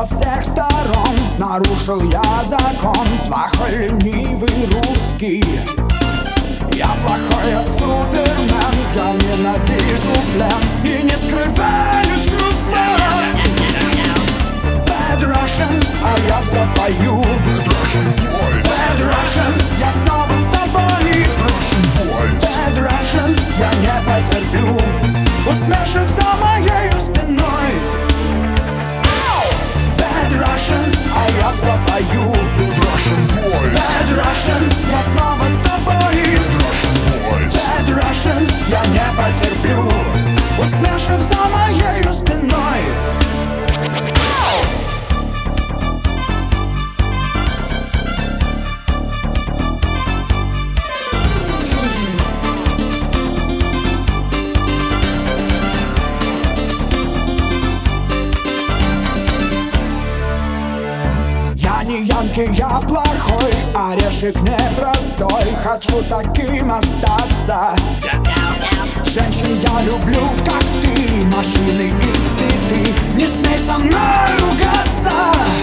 со всех сторон. Нарушил я закон, плохой ленивый русский. Я плохой супермен, я ненавижу плен и не скрываю чувства. Bad Russians, а я запою. Bad Russians, я снова с тобой. Bad Russians, я не потерплю усмешек за моей спиной. Bad Russians, а я запою. Bad Russians, я снова с тобой. Bad Russians, я не потерплю усмешек за моей спиной. Я не янки, я плохой, орешек непростой. Хочу таким остаться. Женщин я люблю, как ты, машины и цветы. Не смей со мной ругаться.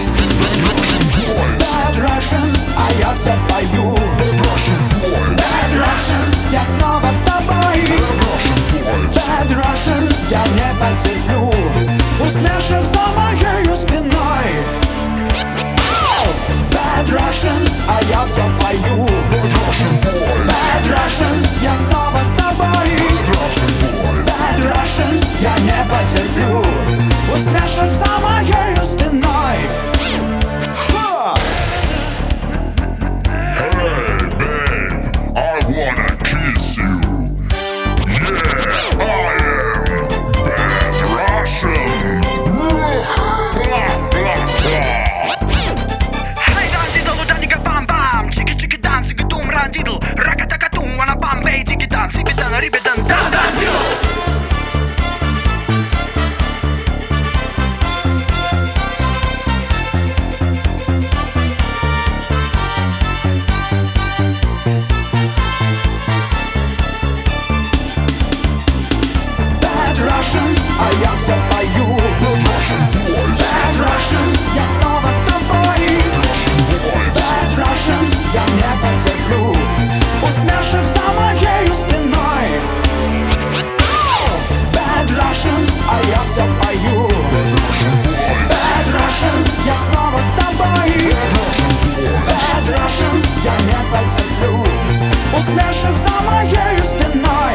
Bad Russians, а я все пою. Bad Russians, я снова с тобой. Bad Russians, я не потерплю усмешек за моей спиной. Bad Russians, а я все пою. Bad Russians, я снова с тобой. Bad Russians, я не потерплю усмешек за моей спиной. Hey babe, I wanna kiss you. Yeah, I am Bad Russian. Рандидл, ракатакатум, вана бам, бей, дигидан, сибидан, рибидан, да-да-дил. Bad Russians, а я все пою. Bad Russians, я снова с тобой. Bad Russians, я не потерплю усмешек за моей спиной. Bad Russians, а я все пою. Bad Russians, я снова с тобой. Bad Russians, я не потерплю усмешек за моей спиной.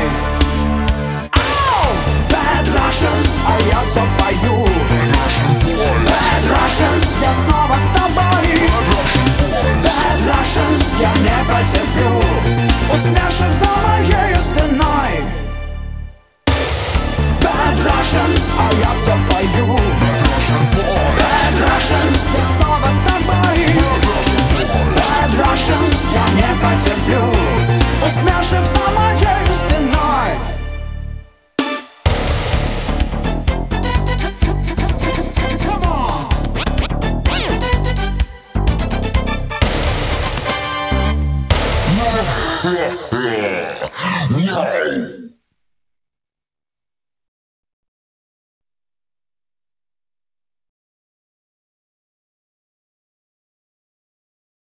Bad Russians, а я все пою. Bad Russians, я снова с тобой. Bad Russians, я не потерплю усмешек за моей спиной. Bad Russians, а я все пою. Bad Russians, я снова с тобой. Bad Russians, я не потерплю усмешек за